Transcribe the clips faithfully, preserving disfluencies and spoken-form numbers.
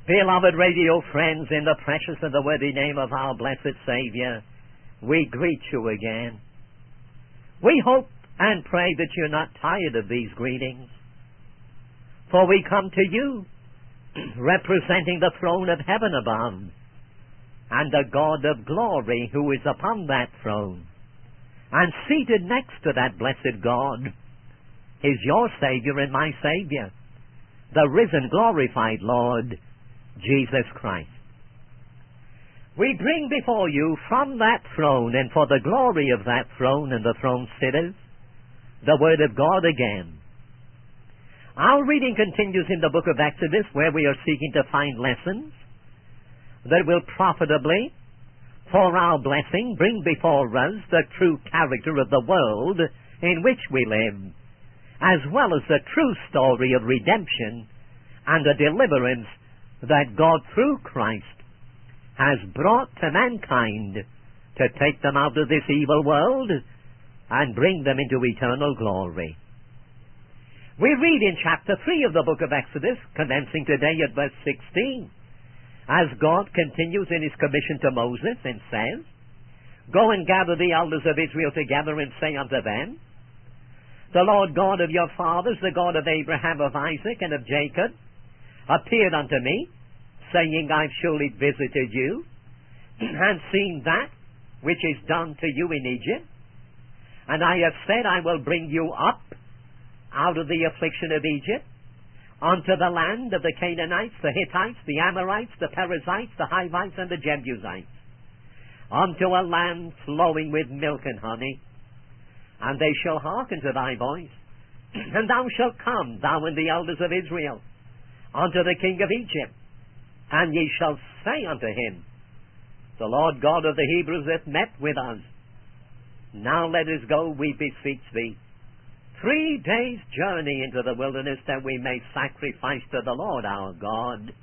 Beloved radio friends, in the precious and the worthy name of our blessed Savior, we greet you again. We hope and pray that you're not tired of these greetings, for we come to you representing the throne of heaven above and the God of glory who is upon that throne. And seated next to that blessed God is your Savior and my Savior, the risen, glorified Lord Jesus Christ. We bring before you from that throne and for the glory of that throne and the throne sitters the Word of God again. Our reading continues in the book of Exodus, where we are seeking to find lessons that will profitably, for our blessing, bring before us the true character of the world in which we live, as well as the true story of redemption and the deliverance that God through Christ has brought to mankind to take them out of this evil world and bring them into eternal glory. We read in chapter three of the book of Exodus, commencing today at verse sixteen, as God continues in his commission to Moses and says, "Go and gather the elders of Israel together and say unto them, The Lord God of your fathers, the God of Abraham, of Isaac, and of Jacob, appeared unto me, saying, I've surely visited you, and seen that which is done to you in Egypt. And I have said, I will bring you up out of the affliction of Egypt, unto the land of the Canaanites, the Hittites, the Amorites, the Perizzites, the Hivites, and the Jebusites, unto a land flowing with milk and honey. And they shall hearken to thy voice, and thou shalt come, thou and the elders of Israel, unto the king of Egypt, and ye shall say unto him, The Lord God of the Hebrews hath met with us. Now let us go, we beseech thee, three days' journey into the wilderness, that we may sacrifice to the Lord our God.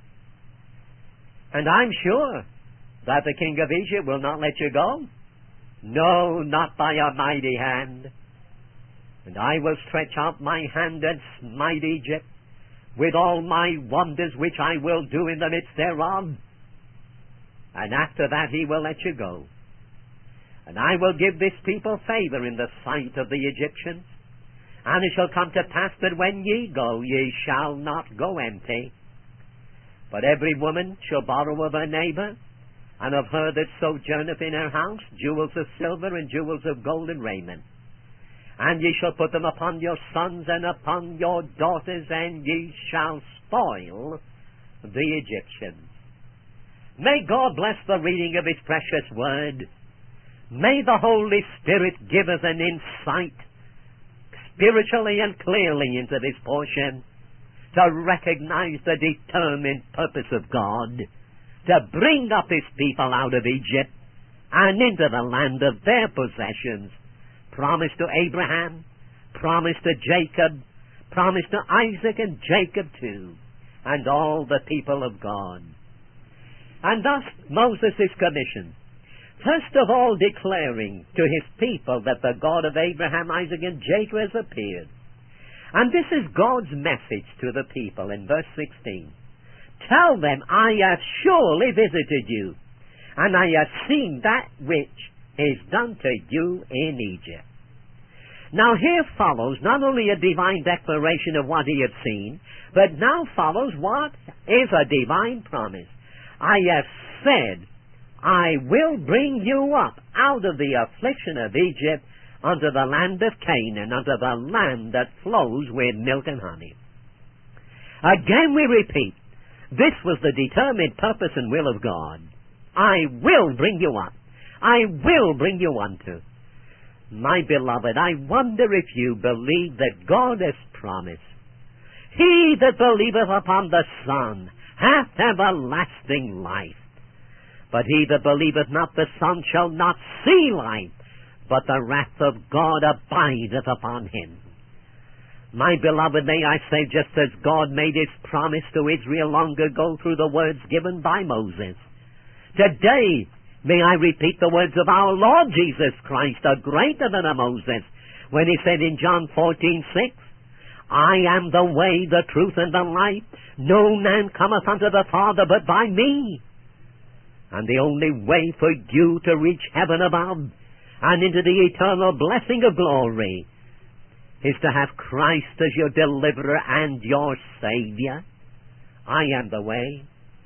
And I'm sure that the king of Egypt will not let you go. No, not by a mighty hand. And I will stretch out my hand and smite Egypt with all my wonders, which I will do in the midst thereof. And after that he will let you go. And I will give this people favor in the sight of the Egyptians. And it shall come to pass that when ye go, ye shall not go empty. But every woman shall borrow of her neighbor, and of her that sojourneth in her house, jewels of silver and jewels of gold and raiment. And ye shall put them upon your sons and upon your daughters, and ye shall spoil the Egyptians. May God bless the reading of his precious word. May the Holy Spirit give us an insight spiritually and clearly into this portion, to recognize the determined purpose of God to bring up his people out of Egypt and into the land of their possessions, promised to Abraham, promised to Jacob, promised to Isaac and Jacob too, and all the people of God. And thus Moses is commissioned, first of all declaring to his people that the God of Abraham, Isaac, and Jacob has appeared. And this is God's message to the people in verse sixteen. Tell them, I have surely visited you, and I have seen that which is done to you in Egypt. Now here follows not only a divine declaration of what he had seen, but now follows what is a divine promise. I have said, I will bring you up out of the affliction of Egypt unto the land of Canaan, unto the land that flows with milk and honey. Again we repeat, this was the determined purpose and will of God. I will bring you up. I will bring you unto. My beloved, I wonder if you believe that God has promised. He that believeth upon the Son hath everlasting life. But he that believeth not the Son shall not see life, but the wrath of God abideth upon him. My beloved, may I say, just as God made his promise to Israel long ago through the words given by Moses, today may I repeat the words of our Lord Jesus Christ, a greater than a Moses, when he said in John fourteen six, I am the way, the truth, and the life. No man cometh unto the Father but by me. And the only way for you to reach heaven above and into the eternal blessing of glory is to have Christ as your deliverer and your Savior. I am the way.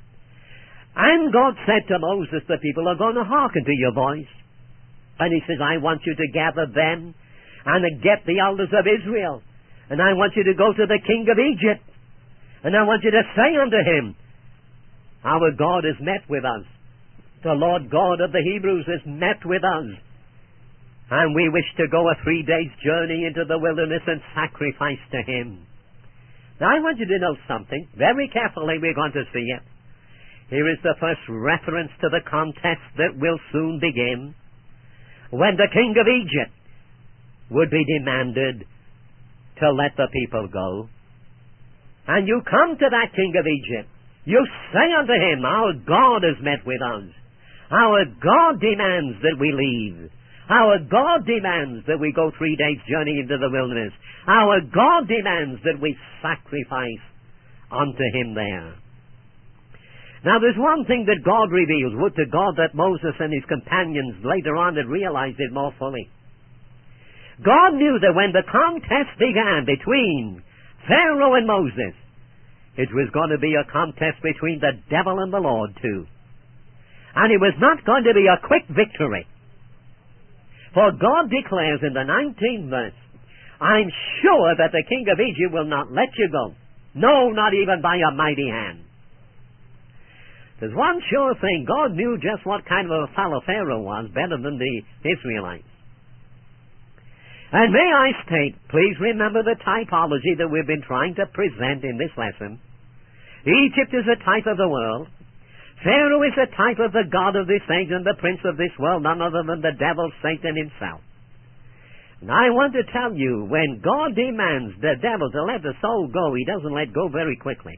And God said to Moses, the people are going to hearken to your voice. And he says, I want you to gather them and get the elders of Israel. And I want you to go to the king of Egypt. And I want you to say unto him, our God has met with us. The Lord God of the Hebrews has met with us. And we wish to go a three days journey into the wilderness and sacrifice to him. Now I want you to know something. Very carefully we're going to see it. Here is the first reference to the contest that will soon begin, when the king of Egypt would be demanded to let the people go. And you come to that king of Egypt. You say unto him, our God has met with us. Our God demands that we leave. Our God demands that we go three days' journey into the wilderness. Our God demands that we sacrifice unto him there. Now there's one thing that God reveals. Would to God that Moses and his companions later on had realized it more fully. God knew that when the contest began between Pharaoh and Moses, it was going to be a contest between the devil and the Lord too. And it was not going to be a quick victory. For God declares in the nineteenth verse, I'm sure that the king of Egypt will not let you go. No, not even by a mighty hand. There's one sure thing. God knew just what kind of a fellow Pharaoh was, better than the Israelites. And may I state, please remember the typology that we've been trying to present in this lesson. Egypt is a type of the world. Pharaoh is a type of the god of this age and the prince of this world, none other than the devil, Satan himself. And I want to tell you, when God demands the devil to let the soul go, he doesn't let go very quickly.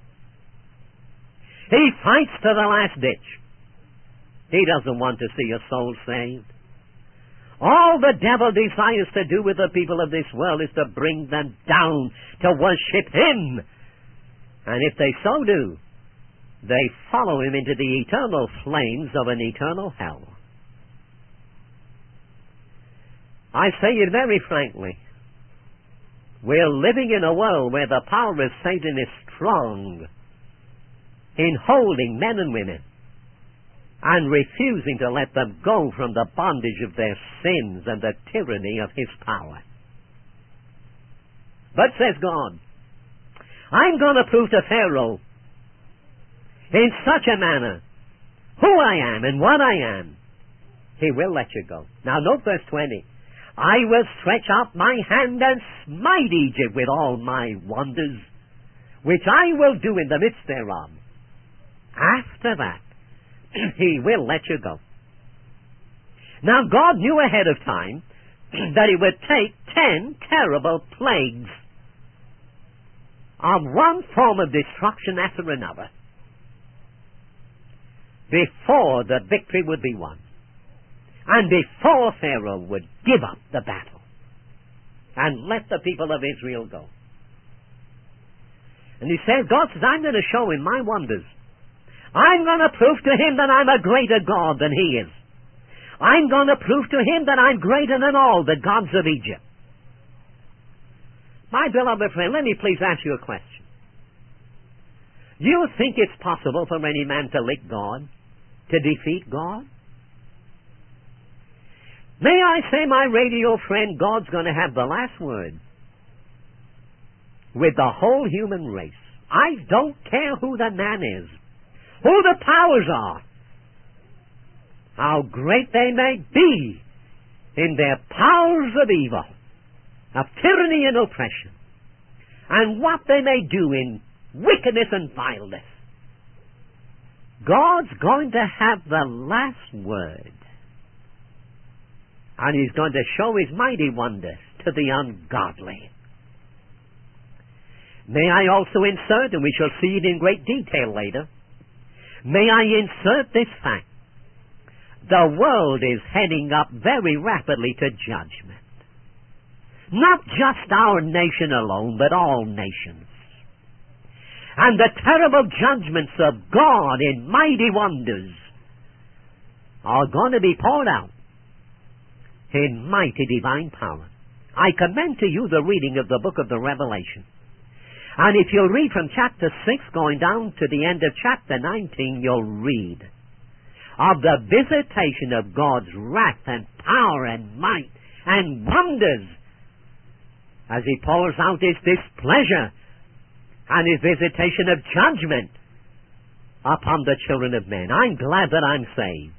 He fights to the last ditch. He doesn't want to see a soul saved. All the devil desires to do with the people of this world is to bring them down to worship him. And if they so do, they follow him into the eternal flames of an eternal hell. I say it very frankly. We're living in a world where the power of Satan is strong in holding men and women and refusing to let them go from the bondage of their sins and the tyranny of his power. But says God, I'm going to prove to Pharaoh in such a manner who I am and what I am. He will let you go. Now note verse twenty. I will stretch out my hand and smite Egypt with all my wonders, which I will do in the midst thereof. After that, he will let you go. Now God knew ahead of time that he would take ten terrible plagues of one form of destruction after another before the victory would be won, and before Pharaoh would give up the battle and let the people of Israel go. And he says, God says, I'm going to show him my wonders. I'm going to prove to him that I'm a greater God than he is. I'm going to prove to him that I'm greater than all the gods of Egypt. My beloved friend, let me please ask you a question. Do you think it's possible for any man to lick God, to defeat God? May I say, my radio friend, God's going to have the last word with the whole human race. I don't care who the man is, who the powers are, how great they may be in their powers of evil, of tyranny and oppression, and what they may do in wickedness and vileness. God's going to have the last word. And he's going to show his mighty wonders to the ungodly. May I also insert, and we shall see it in great detail later, may I insert this fact. The world is heading up very rapidly to judgment. Not just our nation alone, but all nations. And the terrible judgments of God in mighty wonders are going to be poured out in mighty divine power. I commend to you the reading of the book of the Revelation. And if you'll read from chapter six going down to the end of chapter nineteen, you'll read of the visitation of God's wrath and power and might and wonders as He pours out His displeasure and His visitation of judgment upon the children of men. I'm glad that I'm saved.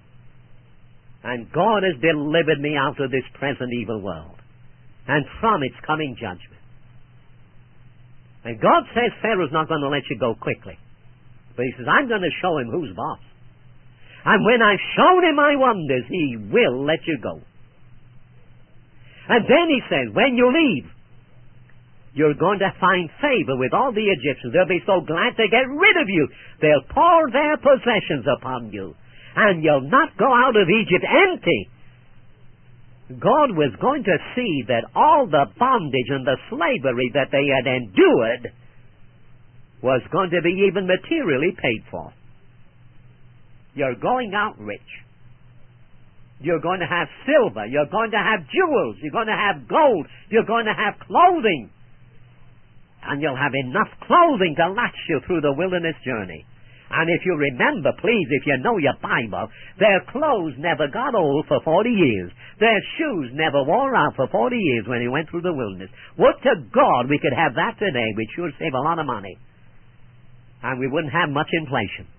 And God has delivered me out of this present evil world and from its coming judgment. And God says Pharaoh's not going to let you go quickly. But He says, I'm going to show him who's boss. And when I've shown him my wonders, he will let you go. And then He says, when you leave, you're going to find favor with all the Egyptians. They'll be so glad to get rid of you. They'll pour their possessions upon you. And you'll not go out of Egypt empty. God was going to see that all the bondage and the slavery that they had endured was going to be even materially paid for. You're going out rich. You're going to have silver. You're going to have jewels. You're going to have gold. You're going to have clothing. And you'll have enough clothing to last you through the wilderness journey. And if you remember, please, if you know your Bible, their clothes never got old for forty years. Their shoes never wore out for forty years when they went through the wilderness. Would to God we could have that today. We'd sure save a lot of money. And we wouldn't have much inflation.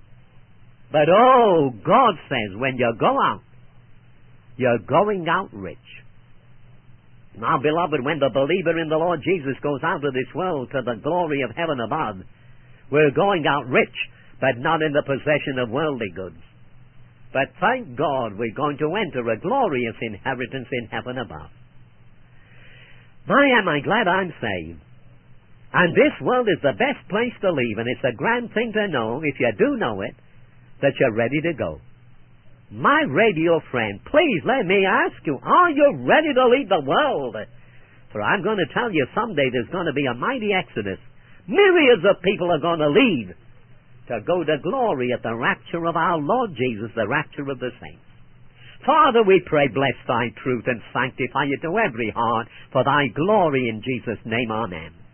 But oh, God says when you go out, you're going out rich. Now, beloved, when the believer in the Lord Jesus goes out of this world to the glory of heaven above, we're going out rich, but not in the possession of worldly goods. But thank God we're going to enter a glorious inheritance in heaven above. My, am I glad I'm saved. And this world is the best place to leave, and it's a grand thing to know, if you do know it, that you're ready to go. My radio friend, please let me ask you, are you ready to leave the world? For I'm going to tell you someday there's going to be a mighty exodus. Myriads of people are going to leave to go to glory at the rapture of our Lord Jesus, the rapture of the saints. Father, we pray, bless Thy truth and sanctify it to every heart for Thy glory in Jesus' name. Amen.